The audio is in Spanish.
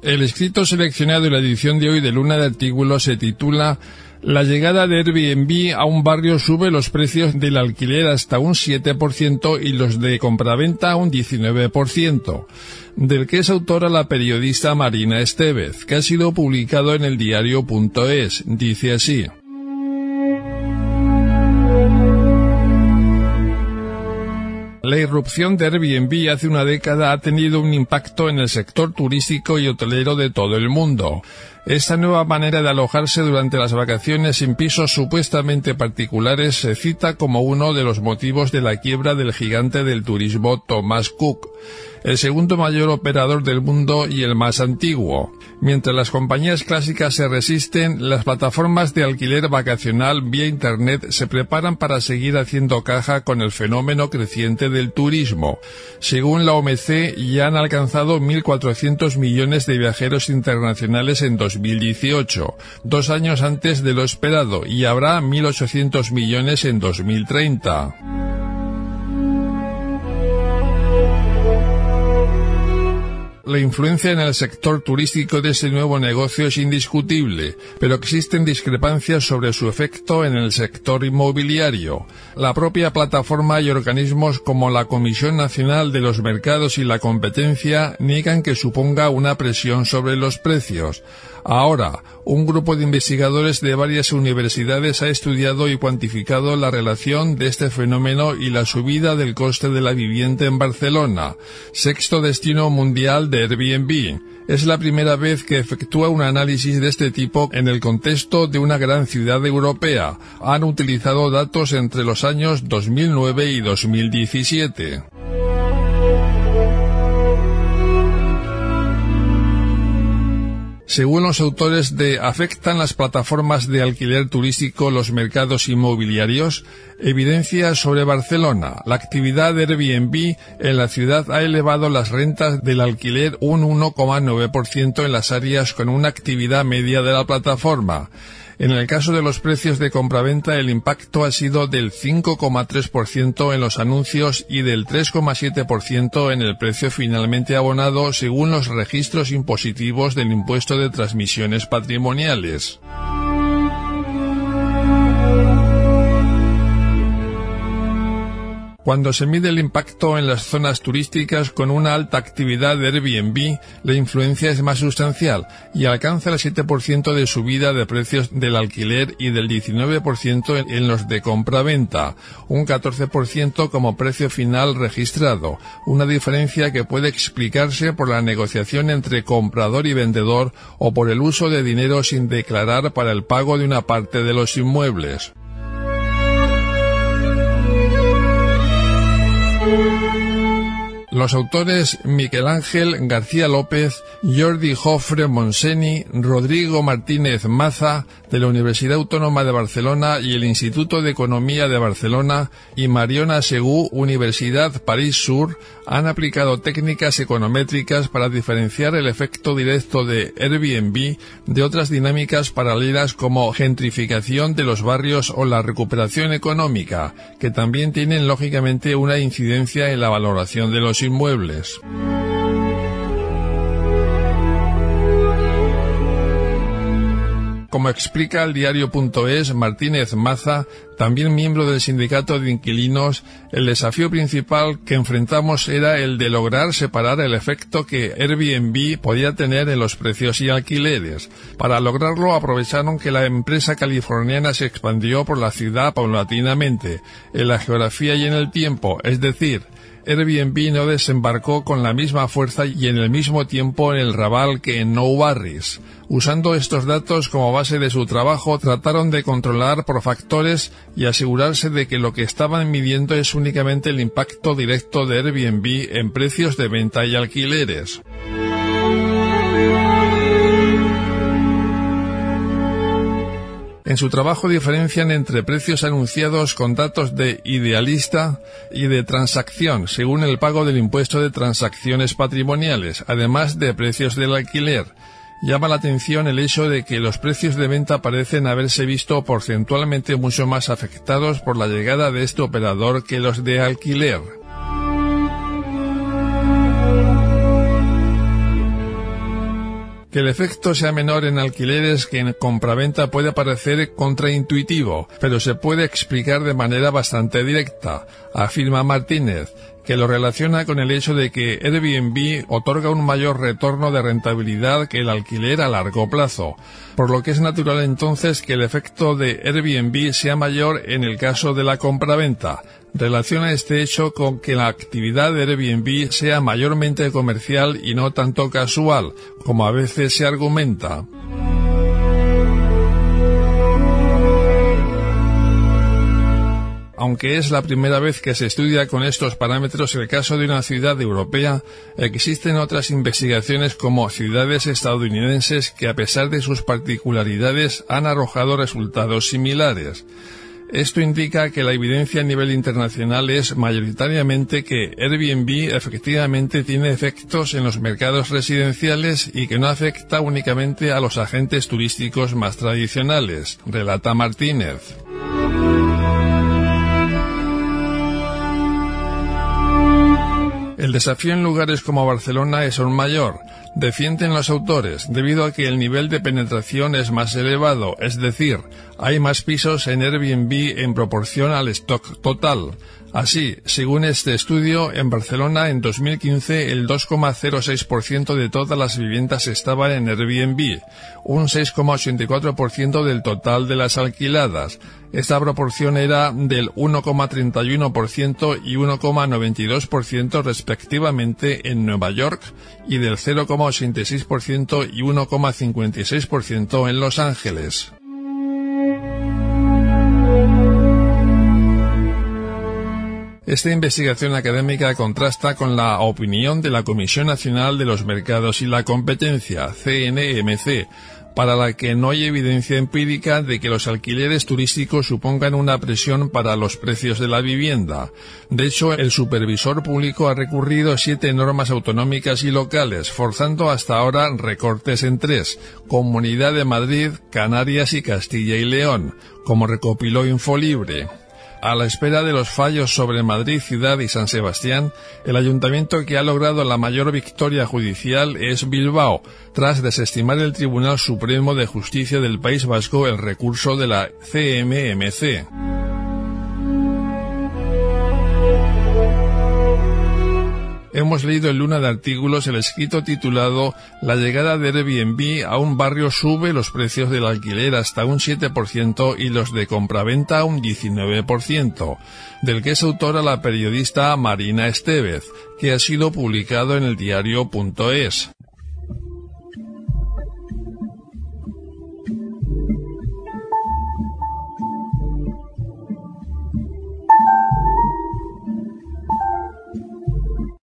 El escrito seleccionado en la edición de hoy de Luna de Artículos se titula «La llegada de Airbnb a un barrio sube los precios del alquiler hasta un 7% y los de compraventa un 19%», del que es autora la periodista Marina Estevez, que ha sido publicado en el diario.es. Dice así: La irrupción de Airbnb hace una década ha tenido un impacto en el sector turístico y hotelero de todo el mundo. Esta nueva manera de alojarse durante las vacaciones en pisos supuestamente particulares se cita como uno de los motivos de la quiebra del gigante del turismo Thomas Cook, el segundo mayor operador del mundo y el más antiguo. Mientras las compañías clásicas se resisten, las plataformas de alquiler vacacional vía Internet se preparan para seguir haciendo caja con el fenómeno creciente del turismo. Según la OMC, ya han alcanzado 1.400 millones de viajeros internacionales en 2018, 2 años antes de lo esperado, y habrá 1.800 millones en 2030. La influencia en el sector turístico de ese nuevo negocio es indiscutible, pero existen discrepancias sobre su efecto en el sector inmobiliario. La propia plataforma y organismos como la Comisión Nacional de los Mercados y la Competencia niegan que suponga una presión sobre los precios. Ahora, un grupo de investigadores de varias universidades ha estudiado y cuantificado la relación de este fenómeno y la subida del coste de la vivienda en Barcelona, sexto destino mundial de Airbnb. Es la primera vez que efectúa un análisis de este tipo en el contexto de una gran ciudad europea. Han utilizado datos entre los años 2009 y 2017. Según los autores de ¿Afectan las plataformas de alquiler turístico los mercados inmobiliarios? Evidencias sobre Barcelona. La actividad de Airbnb en la ciudad ha elevado las rentas del alquiler un 1,9% en las áreas con una actividad media de la plataforma. En el caso de los precios de compraventa, el impacto ha sido del 5,3% en los anuncios y del 3,7% en el precio finalmente abonado, según los registros impositivos del impuesto de transmisiones patrimoniales. Cuando se mide el impacto en las zonas turísticas con una alta actividad de Airbnb, la influencia es más sustancial y alcanza el 7% de subida de precios del alquiler y del 19% en los de compraventa, un 14% como precio final registrado, una diferencia que puede explicarse por la negociación entre comprador y vendedor o por el uso de dinero sin declarar para el pago de una parte de los inmuebles. Los autores Miquel Ángel García López, Jordi Jofre Montseny, Rodrigo Martínez Maza, de la Universidad Autónoma de Barcelona y el Instituto de Economía de Barcelona, y Mariona Segú, Universidad París Sur, han aplicado técnicas econométricas para diferenciar el efecto directo de Airbnb de otras dinámicas paralelas como gentrificación de los barrios o la recuperación económica, que también tienen lógicamente una incidencia en la valoración de los inmuebles. Como explica el diario.es, Martínez Maza, también miembro del sindicato de inquilinos, el desafío principal que enfrentamos era el de lograr separar el efecto que Airbnb podía tener en los precios y alquileres. Para lograrlo aprovecharon que la empresa californiana se expandió por la ciudad paulatinamente, en la geografía y en el tiempo, es decir, Airbnb no desembarcó con la misma fuerza y en el mismo tiempo en el Raval que en Nou Barris. Usando estos datos como base de su trabajo, trataron de controlar por factores y asegurarse de que lo que estaban midiendo es únicamente el impacto directo de Airbnb en precios de venta y alquileres. En su trabajo diferencian entre precios anunciados con datos de idealista y de transacción, según el pago del impuesto de transacciones patrimoniales, además de precios del alquiler. Llama la atención el hecho de que los precios de venta parecen haberse visto porcentualmente mucho más afectados por la llegada de este operador que los de alquiler. Que el efecto sea menor en alquileres que en compraventa puede parecer contraintuitivo, pero se puede explicar de manera bastante directa, afirma Martínez, que lo relaciona con el hecho de que Airbnb otorga un mayor retorno de rentabilidad que el alquiler a largo plazo, por lo que es natural entonces que el efecto de Airbnb sea mayor en el caso de la compraventa. Relaciona este hecho con que la actividad de Airbnb sea mayormente comercial y no tanto casual, como a veces se argumenta. Aunque es la primera vez que se estudia con estos parámetros el caso de una ciudad europea, existen otras investigaciones como ciudades estadounidenses que a pesar de sus particularidades han arrojado resultados similares. Esto indica que la evidencia a nivel internacional es mayoritariamente que Airbnb efectivamente tiene efectos en los mercados residenciales y que no afecta únicamente a los agentes turísticos más tradicionales, relata Martínez. El desafío en lugares como Barcelona es aún mayor, defienden los autores, debido a que el nivel de penetración es más elevado, es decir, hay más pisos en Airbnb en proporción al stock total. Así, según este estudio, en Barcelona en 2015 el 2,06% de todas las viviendas estaban en Airbnb, un 6,84% del total de las alquiladas. Esta proporción era del 1,31% y 1,92% respectivamente en Nueva York y del 0,86% y 1,56% en Los Ángeles. Esta investigación académica contrasta con la opinión de la Comisión Nacional de los Mercados y la Competencia, CNMC, para la que no hay evidencia empírica de que los alquileres turísticos supongan una presión para los precios de la vivienda. De hecho, el supervisor público ha recurrido a 7 normas autonómicas y locales, forzando hasta ahora recortes en 3, Comunidad de Madrid, Canarias y Castilla y León, como recopiló Infolibre. A la espera de los fallos sobre Madrid Ciudad y San Sebastián, el ayuntamiento que ha logrado la mayor victoria judicial es Bilbao, tras desestimar el Tribunal Supremo de Justicia del País Vasco el recurso de la CMMC. Hemos leído en Luna de Artículos el escrito titulado «La llegada de Airbnb a un barrio sube los precios del alquiler hasta un 7% y los de compraventa un 19%», del que es autora la periodista Marina Estevez, que ha sido publicado en el diario.es.